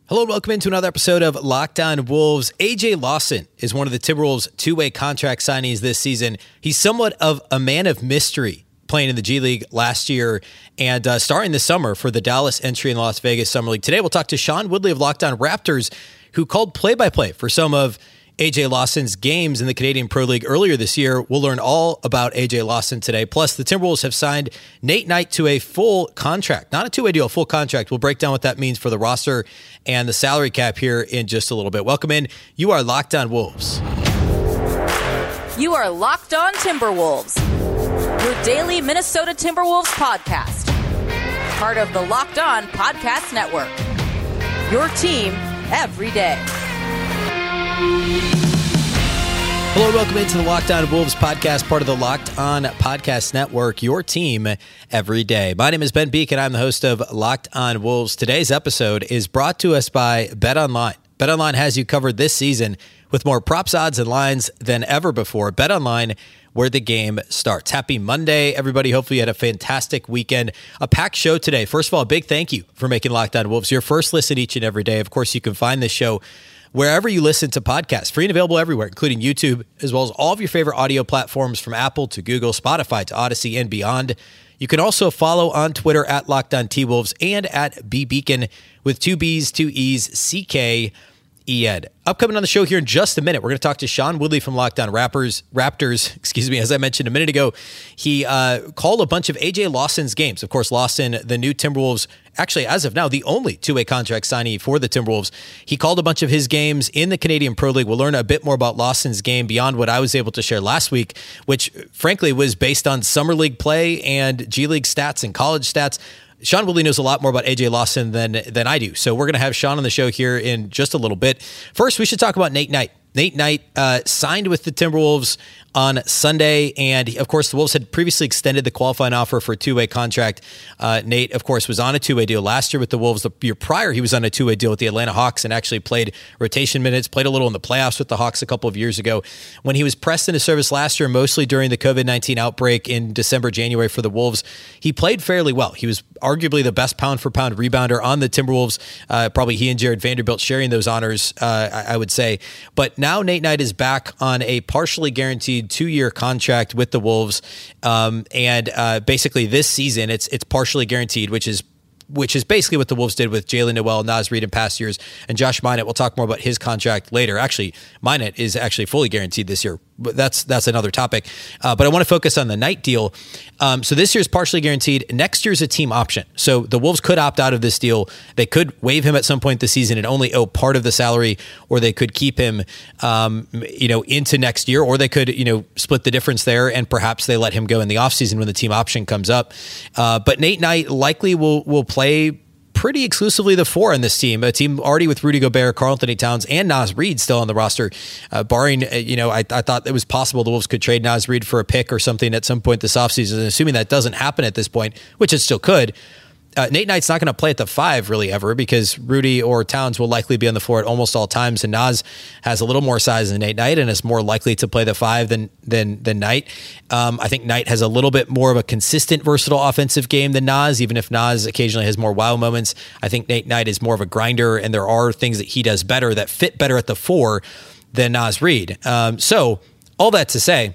Hello and welcome into another episode of Locked On Wolves. AJ Lawson is one of the Timberwolves' two-way contract signees this season. He's somewhat of a man of mystery, playing in the G League last year and starring this summer for the Dallas entry in the Las Vegas Summer League. Today we'll talk to Sean Woodley of Locked On Raptors, who called play-by-play for some of AJ Lawson's games in the Canadian Pro League earlier this year. We'll learn all about AJ Lawson today. Plus, the Timberwolves have signed Nate Knight to a full contract, not a two-way deal, a full contract. We'll break down what that means for the roster and the salary cap here in just a little bit. Welcome in. You are Locked On Wolves. You are Locked On Timberwolves, your daily Minnesota Timberwolves podcast. Part of the Locked On Podcast Network. Your team every day. Hello and welcome into the Locked On Wolves podcast, part of the Locked On Podcast Network, your team every day. My name is Ben Beek and I'm the host of Locked On Wolves. Today's episode is brought to us by BetOnline. BetOnline has you covered this season with more props, odds, and lines than ever before. BetOnline, where the game starts. Happy Monday, everybody. Hopefully you had a fantastic weekend. A packed show today. First of all, a big thank you for making Locked On Wolves your first listen each and every day. Of course, you can find this show wherever you listen to podcasts, free and available everywhere, including YouTube, as well as all of your favorite audio platforms from Apple to Google, Spotify to Odyssey and beyond. You can also follow on Twitter at Locked On T-Wolves and at BBeacon with two B's, two E's, CK. Upcoming on the show here in just a minute, we're going to talk to Sean Woodley from Locked On Raptors. As I mentioned a minute ago, he called a bunch of AJ Lawson's games. Of course, Lawson, the new Timberwolves, actually, as of now, the only two-way contract signee for the Timberwolves. He called a bunch of his games in the Canadian Pro League. We'll learn a bit more about Lawson's game beyond what I was able to share last week, which, frankly, was based on Summer League play and G League stats and college stats. Sean Woodley knows a lot more about AJ Lawson than I do. So we're going to have Sean on the show here in just a little bit. First, we should talk about Nate Knight. Nate Knight signed with the Timberwolves on Sunday, and of course the Wolves had previously extended the qualifying offer for a two-way contract. Nate, of course, was on a two-way deal last year with the Wolves. The year prior, he was on a two-way deal with the Atlanta Hawks and actually played rotation minutes, played a little in the playoffs with the Hawks a couple of years ago. When he was pressed into service last year, mostly during the COVID-19 outbreak in December, January for the Wolves, he played fairly well. He was arguably the best pound-for-pound rebounder on the Timberwolves. Probably he and Jared Vanderbilt sharing those honors, I would say. But now Nate Knight is back on a partially guaranteed two-year contract with the Wolves, and basically this season it's partially guaranteed, which is basically what the Wolves did with Jalen Noel, Naz Reid in past years, and Josh Minott. We'll talk more about his contract later. Actually, Minott is actually fully guaranteed this year, but that's another topic. But I want to focus on the Knight deal. So this year's partially guaranteed. Next year's a team option. So the Wolves could opt out of this deal. They could waive him at some point this season and only owe part of the salary, or they could keep him, into next year, or they could, split the difference there, and perhaps they let him go in the offseason when the team option comes up. But Nate Knight likely will play pretty exclusively the four on this team, a team already with Rudy Gobert, Karl-Anthony Towns, and Naz Reid still on the roster. Barring, I thought it was possible the Wolves could trade Naz Reid for a pick or something at some point this offseason. Assuming that doesn't happen at this point, which it still could, Nate Knight's not going to play at the five really ever, because Rudy or Towns will likely be on the floor at almost all times, and Naz has a little more size than Nate Knight and is more likely to play the five than Knight. I think Knight has a little bit more of a consistent, versatile offensive game than Naz, even if Naz occasionally has more wow moments. I think Nate Knight is more of a grinder, and there are things that he does better that fit better at the four than Naz Reid. So all that to say,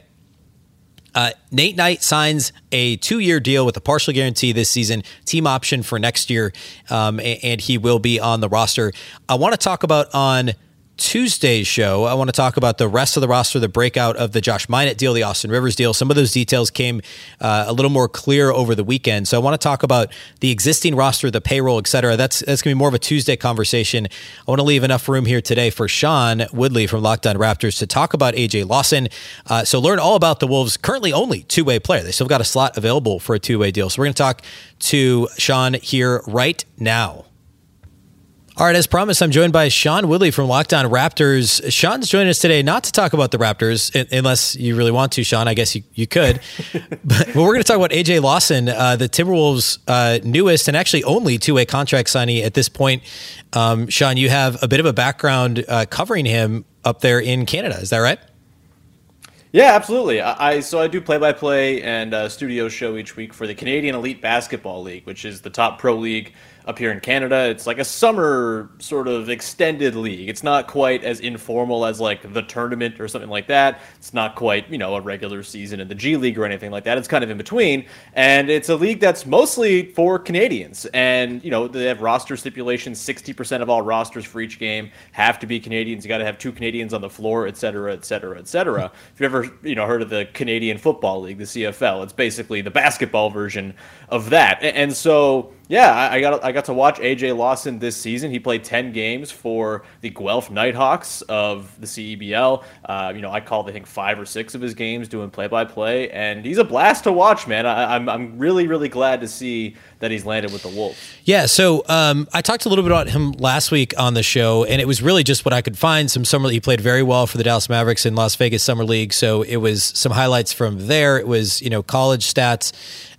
Nate Knight signs a 2-year deal with a partial guarantee this season, team option for next year, and he will be on the roster. I want to talk about on Tuesday's show, I want to talk about the rest of the roster, the breakout of the Josh Minott deal, the Austin Rivers deal. Some of those details came a little more clear over the weekend. So I want to talk about the existing roster, the payroll, et cetera. That's going to be more of a Tuesday conversation. I want to leave enough room here today for Sean Woodley from Locked On Raptors to talk about AJ Lawson. So learn all about the Wolves' currently only two-way player. They still got a slot available for a two-way deal. So we're going to talk to Sean here right now. All right, as promised, I'm joined by Sean Woodley from Locked On Raptors. Sean's joining us today not to talk about the Raptors, unless you really want to, Sean. I guess you could. But we're going to talk about AJ Lawson, the Timberwolves' newest and actually only two-way contract signee at this point. Sean, you have a bit of a background covering him up there in Canada. Is that right? Yeah, absolutely. I do play-by-play and a studio show each week for the Canadian Elite Basketball League, which is the top pro league up here in Canada, it's like a summer sort of extended league. It's not quite as informal as like the tournament or something like that. It's not quite, a regular season in the G League or anything like that. It's kind of in between. And it's a league that's mostly for Canadians. And, they have roster stipulations. 60% of all rosters for each game have to be Canadians. You got to have 2 Canadians on the floor, et cetera, et cetera, et cetera. If you've ever, heard of the Canadian Football League, the CFL, it's basically the basketball version of that. And so, yeah, I got to watch AJ Lawson this season. He played 10 games for the Guelph Nighthawks of the CEBL. I called, I think, 5 or 6 of his games doing play-by-play, and he's a blast to watch, man. I'm really, really glad to see that he's landed with the Wolves. Yeah, so I talked a little bit about him last week on the show, and it was really just what I could find. He played very well for the Dallas Mavericks in Las Vegas Summer League, so it was some highlights from there. It was, college stats.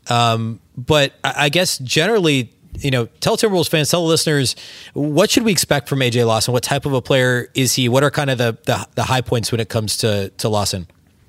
But I guess generally, tell Timberwolves fans, tell the listeners, what should we expect from AJ Lawson? What type of a player is he? What are kind of the high points when it comes to Lawson?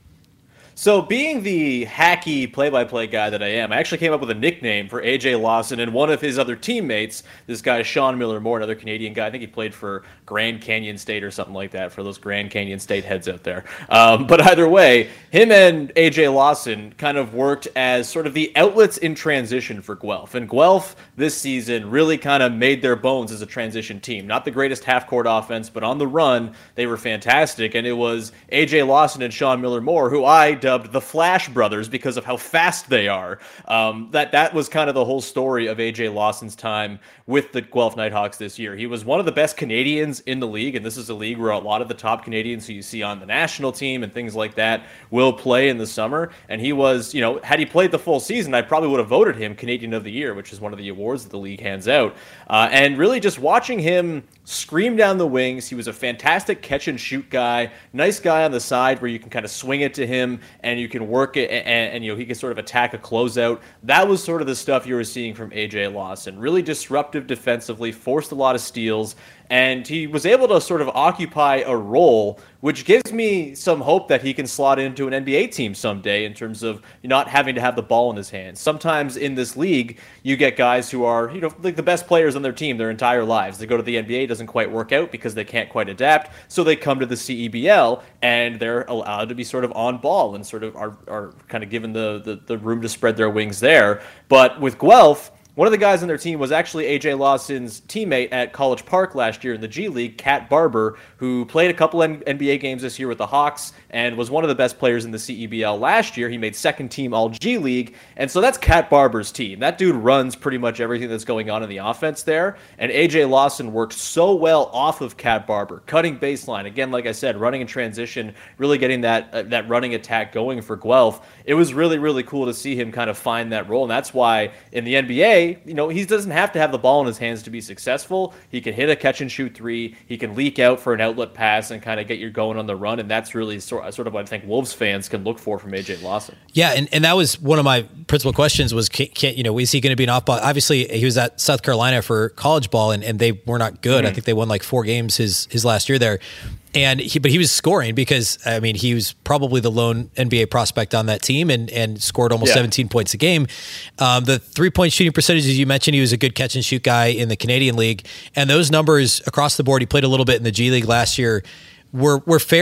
So being the hacky play-by-play guy that I am, I actually came up with a nickname for AJ Lawson and one of his other teammates, this guy Sean Miller-Moore, another Canadian guy. I think he played for Grand Canyon State or something like that, for those Grand Canyon State heads out there. But either way, him and AJ Lawson kind of worked as sort of the outlets in transition for Guelph. And Guelph this season really kind of made their bones as a transition team. Not the greatest half-court offense, but on the run, they were fantastic. And it was AJ Lawson and Sean Miller-Moore, who I dubbed the Flash Brothers because of how fast they are. That was kind of the whole story of AJ Lawson's time with the Guelph Nighthawks this year. He was one of the best Canadians in the league, and this is a league where a lot of the top Canadians who you see on the national team and things like that will play in the summer. And he was, had he played the full season, I probably would have voted him Canadian of the Year, which is one of the awards that the league hands out. And really just watching him scream down the wings. He was a fantastic catch and shoot guy, nice guy on the side where you can kind of swing it to him and you can work it and he can sort of attack a closeout. That was sort of the stuff you were seeing from AJ Lawson. Really disruptive defensively, forced a lot of steals, and he was able to sort of occupy a role which gives me some hope that he can slot into an NBA team someday in terms of not having to have the ball in his hands. Sometimes in this league, you get guys who are, like the best players on their team their entire lives. They go to the NBA, it doesn't quite work out because they can't quite adapt, so they come to the CEBL, and they're allowed to be sort of on ball and sort of are kind of given the room to spread their wings there. But with Guelph, one of the guys on their team was actually AJ Lawson's teammate at College Park last year in the G League, Cat Barber, who played a couple NBA games this year with the Hawks and was one of the best players in the CEBL last year. He made second team All G League, and so that's Cat Barber's team. That dude runs pretty much everything that's going on in the offense there, and AJ Lawson worked so well off of Cat Barber, cutting baseline. Again, like I said, running in transition, really getting that running attack going for Guelph. It was really, really cool to see him kind of find that role, and that's why in the NBA, he doesn't have to have the ball in his hands to be successful. He can hit a catch and shoot three. He can leak out for an outlet pass and kind of get you going on the run. And that's really sort of what I think Wolves fans can look for from AJ Lawson. Yeah, and that was one of my principal questions was, is he going to be an off-ball? Obviously, he was at South Carolina for college ball, and they were not good. Mm-hmm. I think they won like 4 games his last year there. But he was scoring because, he was probably the lone NBA prospect on that team and scored almost 17 points a game. The 3-point shooting percentages you mentioned, he was a good catch and shoot guy in the Canadian League. And those numbers across the board, he played a little bit in the G League last year, were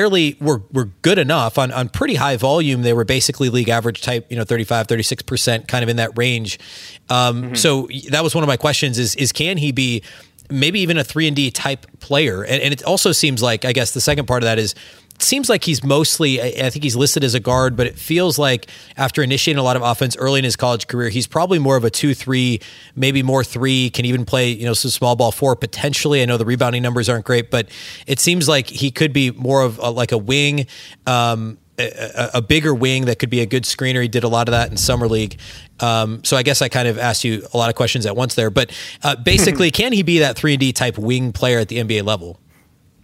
good enough on pretty high volume. They were basically league average type, 35, 36%, kind of in that range. So that was one of my questions is can he be maybe even a 3-and-D type player? And it also seems like, I guess the second part of that is, it seems like he's mostly, I think he's listed as a guard, but it feels like after initiating a lot of offense early in his college career, he's probably more of a 2-3, maybe more 3, can even play, some small ball 4 potentially. I know the rebounding numbers aren't great, but it seems like he could be more of like a wing, a bigger wing that could be a good screener. He did a lot of that in Summer League. So I guess I kind of asked you a lot of questions at once there, but basically, can he be that 3-and-D type wing player at the NBA level?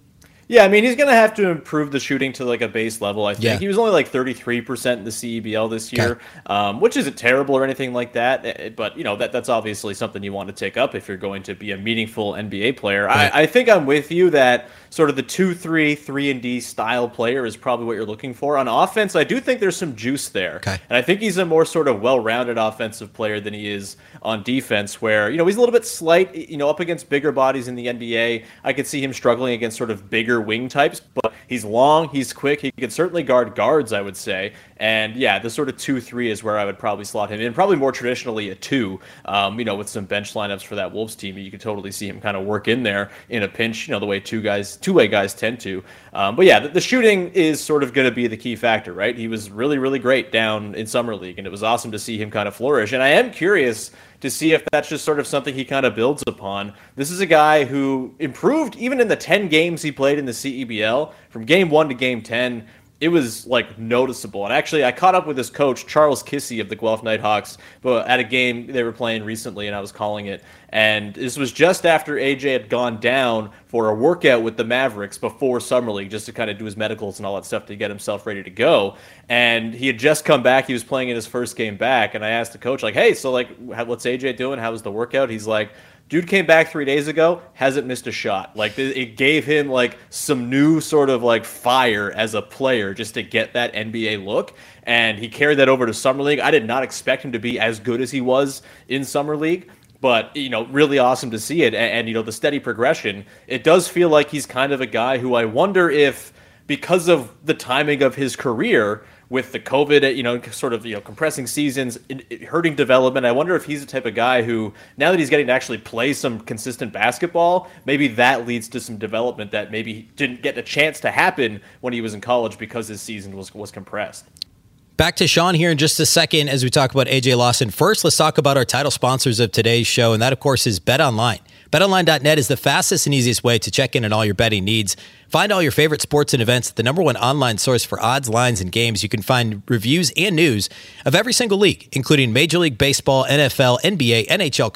Yeah, I mean, he's going to have to improve the shooting to like a base level, I think. Yeah. He was only like 33% in the CEBL this year, which isn't terrible or anything like that. But, that's obviously something you want to take up if you're going to be a meaningful NBA player. Right. I think I'm with you that sort of the 2-3, 3-and-D style player is probably what you're looking for. On offense, I do think there's some juice there. Okay. And I think he's a more sort of well-rounded offensive player than he is on defense, where, he's a little bit slight, up against bigger bodies in the NBA. I could see him struggling against sort of bigger wing types, but he's long, he's quick, he can certainly guard guards, I would say. And yeah, the sort of 2-3 is where I would probably slot him in. Probably more traditionally a 2, with some bench lineups for that Wolves team. You could totally see him kind of work in there in a pinch, the way two-way guys tend to. But yeah, the shooting is sort of going to be the key factor, right? He was really, really great down in Summer League, and it was awesome to see him kind of flourish. And I am curious to see if that's just sort of something he kind of builds upon. This is a guy who improved even in the 10 games he played in the CEBL. From game 1 to game 10, it was like noticeable. And actually, I caught up with his coach, Charles Kissy of the Guelph Nighthawks, at a game they were playing recently, and I was calling it. And this was just after AJ had gone down for a workout with the Mavericks before Summer League, just to kind of do his medicals and all that stuff to get himself ready to go. And he had just come back. He was playing in his first game back. And I asked the coach, like, hey, so like, what's AJ doing? How was the workout? He's like, dude came back 3 days ago, hasn't missed a shot. Like, it gave him like some new sort of like fire as a player just to get that NBA look. And he carried that over to Summer League. I did not expect him to be as good as he was in Summer League. But, really awesome to see it. And, the steady progression, it does feel like he's kind of a guy who I wonder if, because of the timing of his career, with the COVID, sort of, compressing seasons, hurting development, I wonder if he's the type of guy who, now that he's getting to actually play some consistent basketball, maybe that leads to some development that maybe didn't get a chance to happen when he was in college because his season was compressed. Back to Sean here in just a second as we talk about AJ Lawson. First, let's talk about our title sponsors of today's show, and that, of course, is BetOnline. BetOnline.net is the fastest and easiest way to check in on all your betting needs. Find all your favorite sports and events at the #1 online source for odds, lines, and games. You can find reviews and news of every single league, including Major League Baseball, NFL, NBA, NHL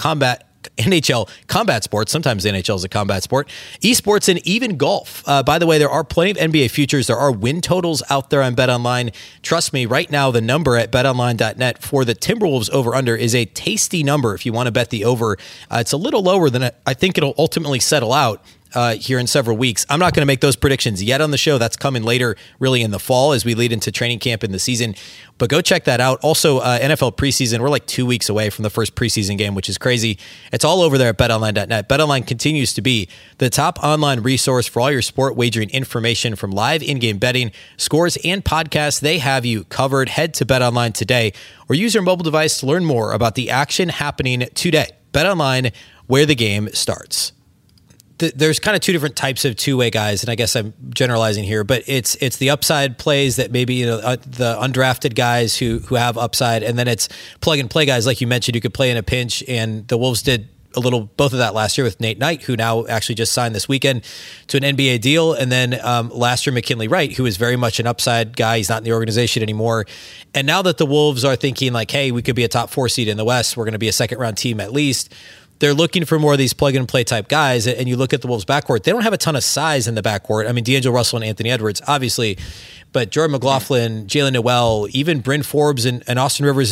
combat sports. Sometimes the NHL is a combat sport, esports, and even golf. By the way, there are plenty of NBA futures. There are win totals out there on BetOnline. Trust me, right now, the number at betonline.net for the Timberwolves over-under is a tasty number if you want to bet the over. It's a little lower than I think it'll ultimately settle out here in several weeks. I'm not going to make those predictions yet on the show. That's coming later, really in the fall as we lead into training camp in the season. But go check that out. Also, NFL preseason, we're like 2 weeks away from the first preseason game, which is crazy. It's all over there at betonline.net. BetOnline continues to be the top online resource for all your sport wagering information, from live in-game betting, scores, and podcasts. They have you covered. Head to BetOnline today or use your mobile device to learn more about the action happening today. BetOnline, where the game starts. There's kind of two different types of two-way guys, and I guess I'm generalizing here, but it's the upside plays that maybe the undrafted guys who have upside, and then it's plug-and-play guys like you mentioned who could play in a pinch, and the Wolves did both of that last year with Nate Knight, who now actually just signed this weekend to an NBA deal, and then last year McKinley Wright, who is very much an upside guy. He's not in the organization anymore, and now that the Wolves are thinking like, hey, we could be a top 4 seed in the West, we're going to be a second-round team at least. They're looking for more of these plug-and-play type guys, and you look at the Wolves' backcourt. They don't have a ton of size in the backcourt. I mean, D'Angelo Russell and Anthony Edwards, obviously, but Jordan McLaughlin, Jalen Noel, even Bryn Forbes and Austin Rivers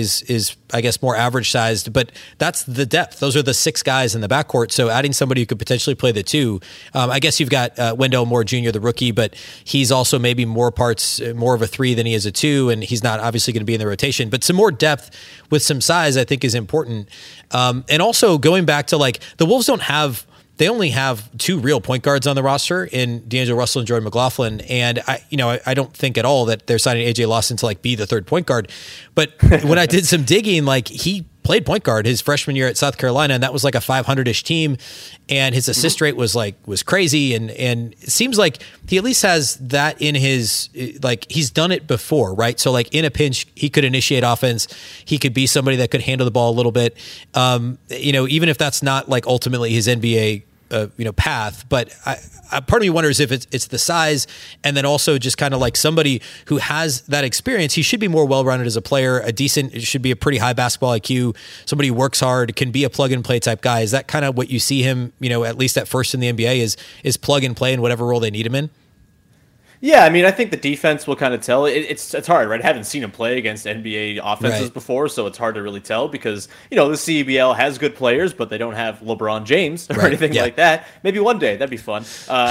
is I guess more average sized, but that's the depth. Those are the 6 guys in the backcourt. So adding somebody who could potentially play the 2, I guess you've got Wendell Moore Jr., the rookie, but he's also maybe more of a 3 than he is a 2, and he's not obviously going to be in the rotation. But some more depth with some size, I think, is important. And also going back to like the Wolves they only have 2 real point guards on the roster in D'Angelo Russell and Jordan McLaughlin. And I don't think at all that they're signing AJ Lawson to like be the 3rd point guard. But when I did some digging, like he played point guard his freshman year at South Carolina, and that was like a 500-ish team. And his assist rate was crazy. And it seems like he at least has that in his, like he's done it before, right? So like in a pinch, he could initiate offense. He could be somebody that could handle the ball a little bit. Even if that's not like ultimately his NBA path. But part of me wonders if it's the size, and then also just kind of like somebody who has that experience. He should be more well-rounded as a player. It should be a pretty high basketball IQ. Somebody who works hard, can be a plug-and-play type guy. Is that kind of what you see him, at least at first in the NBA, is plug and play in whatever role they need him in? Yeah, I mean, I think the defense will kind of tell. It's hard, right? I haven't seen him play against NBA offenses before, so it's hard to really tell because, the CBL has good players, but they don't have LeBron James or anything like that. Maybe one day, that'd be fun.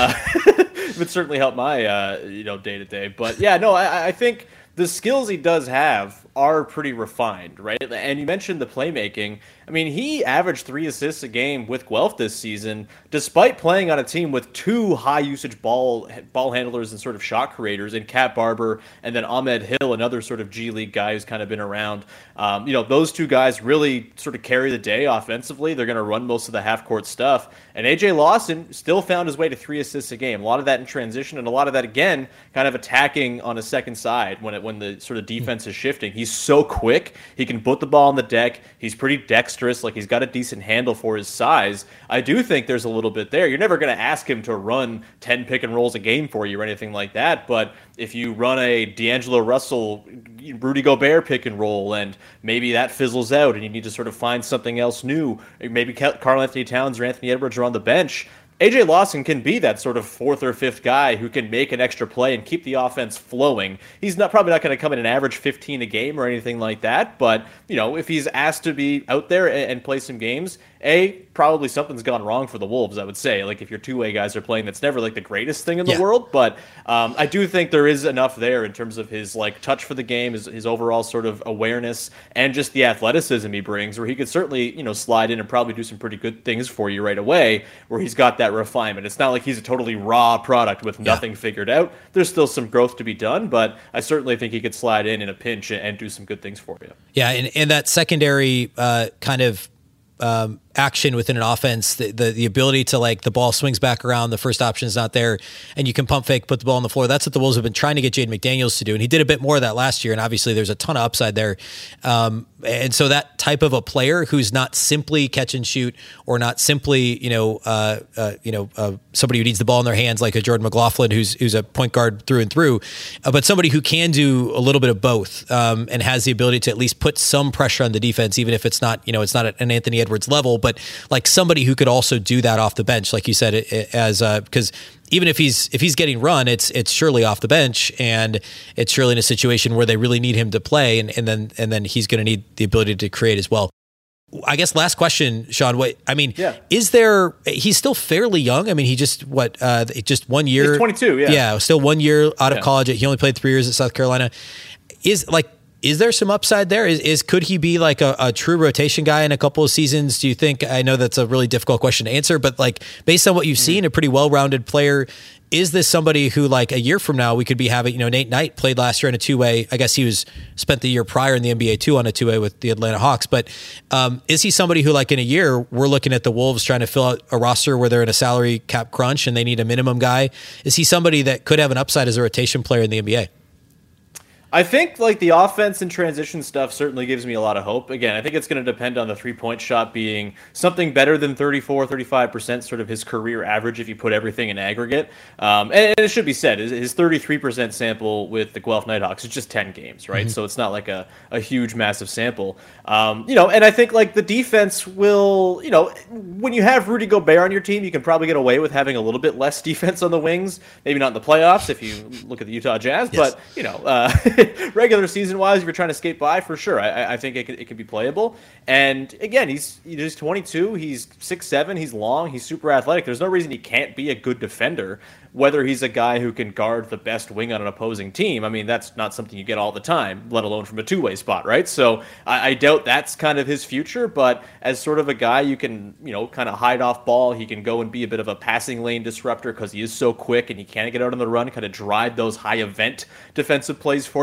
It would certainly help my, day-to-day. But, yeah, no, I think the skills he does have are pretty refined, right? And you mentioned the playmaking. I mean, he averaged 3 assists a game with Guelph this season, despite playing on a team with 2 high-usage ball handlers and sort of shot creators in Cat Barber and then Ahmed Hill, another sort of G League guy who's kind of been around. Those 2 guys really sort of carry the day offensively. They're going to run most of the half-court stuff. And A.J. Lawson still found his way to 3 assists a game. A lot of that in transition, and a lot of that, again, kind of attacking on a second side when the sort of defense is shifting. He's so quick. He can put the ball on the deck. He's pretty dexterous. Like, he's got a decent handle for his size. I do think there's a little bit there. You're never going to ask him to run 10 pick and rolls a game for you or anything like that. But if you run a D'Angelo Russell, Rudy Gobert pick and roll, and maybe that fizzles out and you need to sort of find something else new, maybe Karl Anthony Towns or Anthony Edwards are on the bench, A.J. Lawson can be that sort of 4th or 5th guy who can make an extra play and keep the offense flowing. He's probably not going to come in and average 15 a game or anything like that, but if he's asked to be out there and play some games, probably something's gone wrong for the Wolves, I would say. Like, if your two-way guys are playing, that's never like the greatest thing in the world, but I do think there is enough there in terms of his touch for the game, his overall sort of awareness, and just the athleticism he brings, where he could certainly slide in and probably do some pretty good things for you right away, where he's got that refinement. It's not like he's a totally raw product with nothing figured out. There's still some growth to be done, but I certainly think he could slide in a pinch and do some good things for you. Yeah, and that secondary kind of action within an offense, the ability to, like, the ball swings back around, the first option is not there, and you can pump fake, put the ball on the floor. That's what the Wolves have been trying to get Jaden McDaniels to do, and he did a bit more of that last year, and obviously there's a ton of upside there. And so that type of a player who's not simply catch and shoot, or not simply, somebody who needs the ball in their hands like a Jordan McLaughlin who's a point guard through and through, but somebody who can do a little bit of both, and has the ability to at least put some pressure on the defense, even if it's not, it's not at an Anthony Edwards level, but like somebody who could also do that off the bench, like you said, because even if he's getting run, it's surely off the bench, and it's surely in a situation where they really need him to play, and then he's going to need the ability to create as well. I guess last question, Sean. Is there? He's still fairly young. I mean, he just 1 year. He's 22. Yeah, still 1 year out of college. He only played 3 years at South Carolina. Is there some upside there? Could he be like a true rotation guy in a couple of seasons? Do you think? I know that's a really difficult question to answer, but like based on what you've seen, a pretty well-rounded player, is this somebody who, like, a year from now we could be having? Nate Knight played last year in a 2-way. I guess he spent the year prior in the NBA too on a 2-way with the Atlanta Hawks. But is he somebody who, like, in a year we're looking at the Wolves trying to fill out a roster where they're in a salary cap crunch and they need a minimum guy? Is he somebody that could have an upside as a rotation player in the NBA? I think the offense and transition stuff certainly gives me a lot of hope. Again, I think it's going to depend on the three-point shot being something better than 34, 35%, sort of his career average if you put everything in aggregate. And it should be said, his 33% sample with the Guelph Nighthawks is just 10 games, right? Mm-hmm. So it's not like a huge, massive sample. And I think the defense will, when you have Rudy Gobert on your team, you can probably get away with having a little bit less defense on the wings. Maybe not in the playoffs if you look at the Utah Jazz, yes. But, regular season wise, if you're trying to skate by, for sure, I think it could be playable. And again, he's 22, he's 6'7", he's long, he's super athletic. There's no reason he can't be a good defender, whether he's a guy who can guard the best wing on an opposing team. I mean, that's not something you get all the time, let alone from a two-way spot, right? So I doubt that's kind of his future, but as sort of a guy you can, kind of hide off ball, he can go and be a bit of a passing lane disruptor because he is so quick and he can get out on the run, kind of drive those high event defensive plays for you.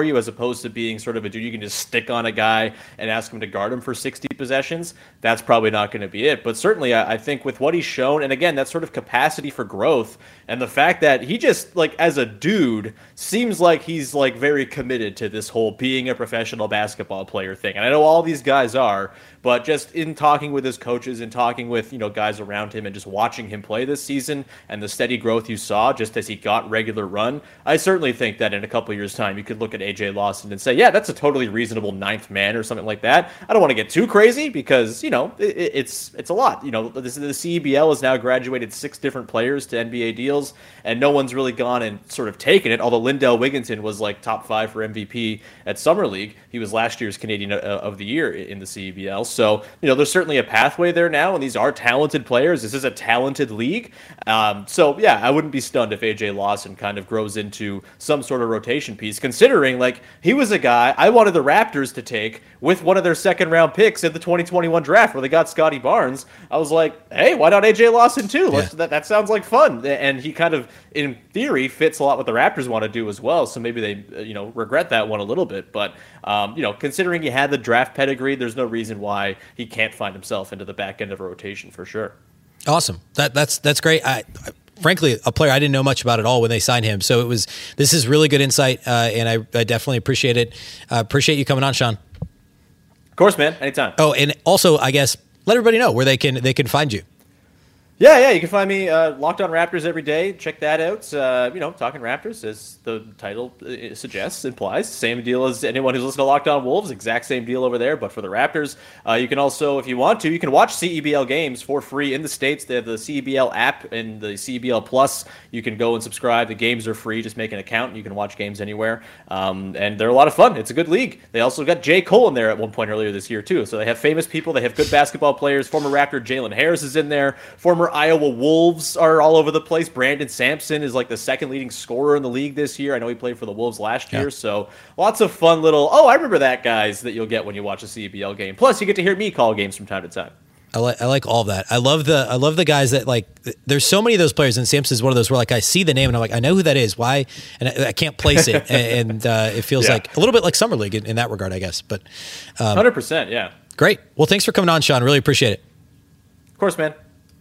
you, as opposed to being sort of a dude you can just stick on a guy and ask him to guard him for 60 possessions, that's probably not going to be it. But certainly I think with what he's shown, and again, that sort of capacity for growth, and the fact that he just, like, as a dude, seems like he's, like, very committed to this whole being a professional basketball player thing. And I know all these guys are, but just in talking with his coaches and talking with, guys around him and just watching him play this season and the steady growth you saw just as he got regular run, I certainly think that in a couple of years' time, you could look at AJ Lawson and say, yeah, that's a totally reasonable ninth man or something like that. I don't want to get too crazy because, it's a lot. The CEBL has now graduated 6 different players to NBA deals, and no one's really gone and sort of taken it, although Lindell Wigginton was like top 5 for MVP at Summer League. He was last year's Canadian of the Year in the CEBL. So, there's certainly a pathway there now, and these are talented players. This is a talented league. So, yeah, I wouldn't be stunned if AJ Lawson kind of grows into some sort of rotation piece, considering, like, he was a guy I wanted the Raptors to take with one of their second-round picks in the 2021 draft where they got Scotty Barnes. I was like, hey, why not AJ Lawson too? That sounds like fun. And he kind of, in theory, fits a lot what the Raptors want to do as well. So maybe they, regret that one a little bit. But, considering he had the draft pedigree, there's no reason why he can't find himself into the back end of a rotation for sure. Awesome. That's great. Frankly, a player I didn't know much about at all when they signed him. So this is really good insight, and I definitely appreciate it. Appreciate you coming on, Sean. Of course, man. Anytime. Oh, and also, I guess, let everybody know where they can find you. Yeah, you can find me Locked On Raptors every day. Check that out. Talking Raptors, as the title implies. Same deal as anyone who's listening to Locked On Wolves. Exact same deal over there, but for the Raptors. You can also, if you want to, you can watch CEBL games for free in the States. They have the CEBL app and the CEBL Plus. You can go and subscribe. The games are free. Just make an account and you can watch games anywhere. And they're a lot of fun. It's a good league. They also got J. Cole in there at one point earlier this year, too. So they have famous people. They have good basketball players. Former Raptor Jalen Harris is in there. Former Iowa Wolves are all over the place. Brandon Sampson is like the second leading scorer in the league this year. I know he played for the Wolves last year. So lots of fun little, I remember that guys that you'll get when you watch a CEBL game. Plus, you get to hear me call games from time to time. I like all of that. I love the guys that, like, there's so many of those players, and Sampson's one of those where, like, I see the name and I'm like, I know who that is. Why? And I can't place it. and it feels like a little bit like Summer League in that regard, I guess. But 100%, yeah. Great. Well, thanks for coming on, Sean. Really appreciate it. Of course, man.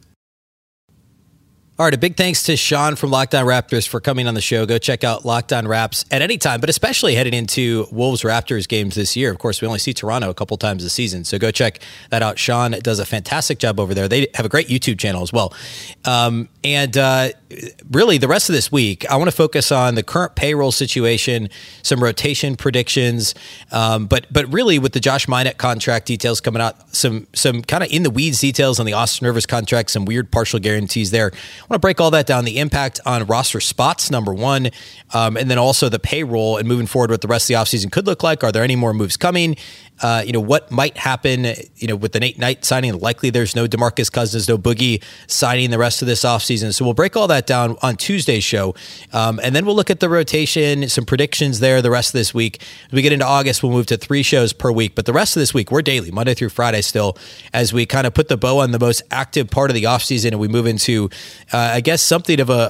All right, a big thanks to Sean from Locked On Raptors for coming on the show. Go check out Locked On Raps at any time, but especially heading into Wolves-Raptors games this year. Of course, we only see Toronto a couple times a season, so go check that out. Sean does a fantastic job over there. They have a great YouTube channel as well. Really, the rest of this week, I want to focus on the current payroll situation, some rotation predictions, but really with the Josh Minott contract details coming out, some kind of in-the-weeds details on the Austin Rivers contract, some weird partial guarantees there. I want to break all that down, the impact on roster spots, number one, and then also the payroll and moving forward what the rest of the offseason could look like. Are there any more moves coming? What might happen, with the Nate Knight signing? Likely there's no DeMarcus Cousins, no Boogie signing the rest of this offseason. So we'll break all that down on Tuesday's show. And then we'll look at the rotation, some predictions there the rest of this week. As we get into August, we'll move to 3 shows per week. But the rest of this week, we're daily, Monday through Friday still, as we kind of put the bow on the most active part of the offseason and we move into, I guess, something of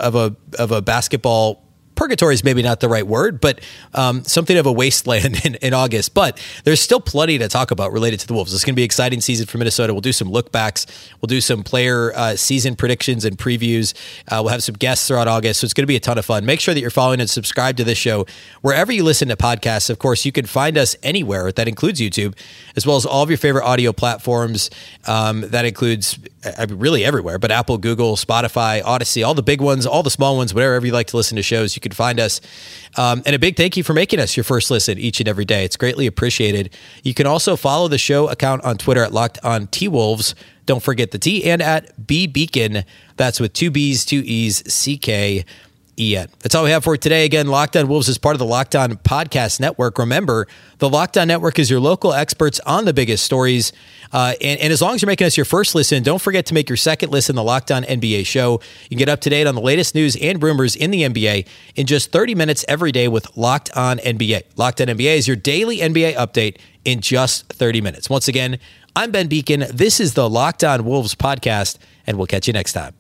a basketball purgatory is maybe not the right word, but something of a wasteland in August. But there's still plenty to talk about related to the Wolves. It's going to be an exciting season for Minnesota. We'll do some look backs. We'll do some player season predictions and previews. We'll have some guests throughout August. So it's going to be a ton of fun. Make sure that you're following and subscribe to this show wherever you listen to podcasts. Of course, you can find us anywhere. That includes YouTube, as well as all of your favorite audio platforms. That includes really everywhere, but Apple, Google, Spotify, Odyssey, all the big ones, all the small ones, wherever you like to listen to shows, you can find us. And a big thank you for making us your first listen each and every day. It's greatly appreciated. You can also follow the show account on Twitter at Locked On T-Wolves. Don't forget the T, and at B Beacon. That's with 2 B's, 2 E's, CKEN. That's all we have for today. Again, Locked On Wolves is part of the Locked On Podcast Network. Remember, the Locked On Network is your local experts on the biggest stories. And as long as you're making us your first listen, don't forget to make your second listen the Locked On NBA show. You can get up to date on the latest news and rumors in the NBA in just 30 minutes every day with Locked On NBA. Locked On NBA is your daily NBA update in just 30 minutes. Once again, I'm Ben Beacon. This is the Locked On Wolves podcast, and we'll catch you next time.